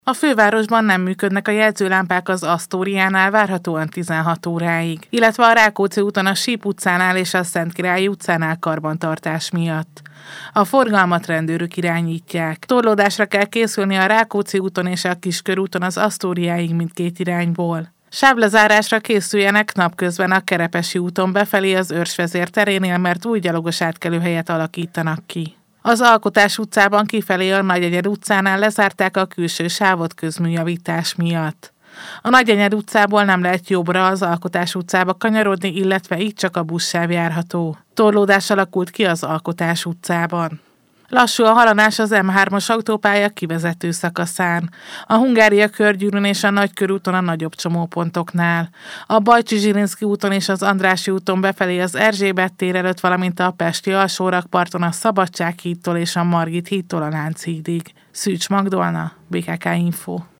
A fővárosban nem működnek a jelzőlámpák az Asztóriánál várhatóan 16 óráig, illetve a Rákóczi úton a Síp utcánál és a Szentkirályi utcánál karbantartás miatt. A forgalmat rendőrök irányítják. Torlódásra kell készülni a Rákóczi úton és a Kiskörúton az Asztóriáig mindkét irányból. Sávlezárásra készüljenek napközben a Kerepesi úton befelé az Őrsvezér terénél, mert új gyalogos átkelőhelyet alakítanak ki. Az Alkotás utcában kifelé a Nagyenyed utcánál lezárták a külső sávot közműjavítás miatt. A Nagyenyed utcából nem lehet jobbra az Alkotás utcába kanyarodni, illetve így csak a buszsáv járható. Torlódás alakult ki az Alkotás utcában. Lassú a haladás az M3-as autópálya kivezető szakaszán, a Hungária körgyűrűn és a Nagykörúton a nagyobb csomópontoknál, a Bajcsi-Zsilinszky úton és az Andrássy úton befelé az Erzsébet tér előtt, valamint a pesti alsórakparton a Szabadság hídtól és a Margit hídtól a Lánchídig. Szűcs Magdolna, BKK Info.